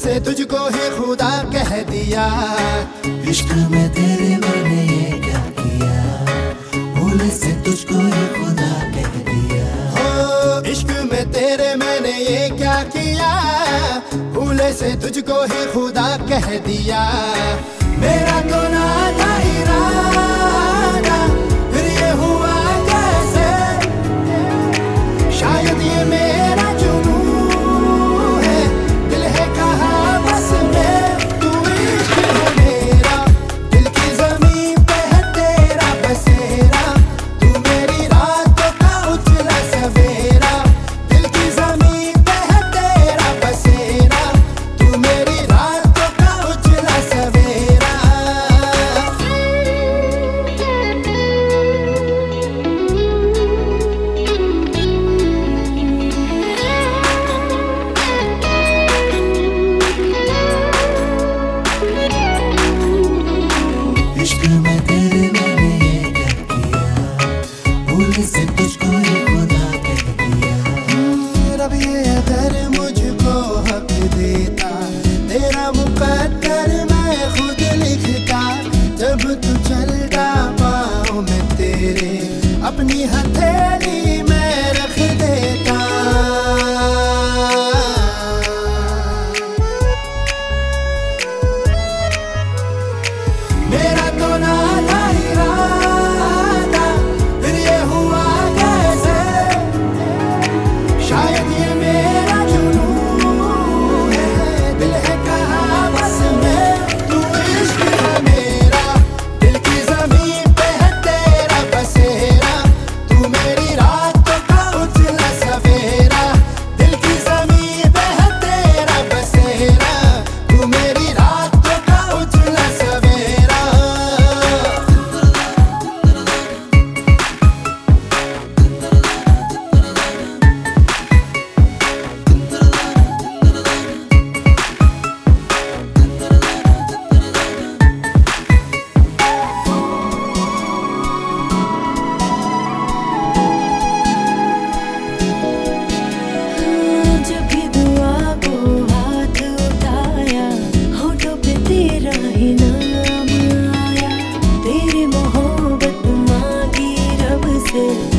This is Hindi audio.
से तुझको ही खुदा कह दिया। इश्क में तेरे मैंने ये क्या किया, भूल से तुझको ही खुदा कह दिया। हो इश्क में तेरे मैंने ये क्या किया, भूले से तुझको ही खुदा कह दिया। मेरा तो ना था इरादा, फिर ये हुआ कैसे, शायद ये मेरा जुनून है, दिल है कहाँ बस में, तू इश्क है मेरा, दिल की ज़मीं पे है तेरा बसेरा, तू मेरी रातों का उजला सवेरा, दिल की ज़मीं पे है तेरा बसेरा, तू मेरी रातों का उजला सवेरा। इश्क में तेरे मैंने ये क्या किया, भूल से तुझको ही खुदा कह दिया। रब ये अगर मुझको हक देता, तेरा मुकद्दर मैं खुद लिखता, जब तू चलता पाँव में तेरे अपनी हथेली में रख देता। मेरा तो ना था इरादा, फिर ये हुआ कैसे, शायद ये मेरा जुनून है, दिल है कहाँ बस में, तू इश्क है मेरा, दिल की ज़मीं पे है तेरा बसेरा, तू मेरी रातों का उजला सवेरा, दिल की ज़मीं पे है तेरा बसेरा, तू मेरी रातों का उजला सवेरा। जब भी दुआ को हाथ उठाया, होठों पे तेरा ही नाम आया, तेरी मोहब्बत मांगी रब से।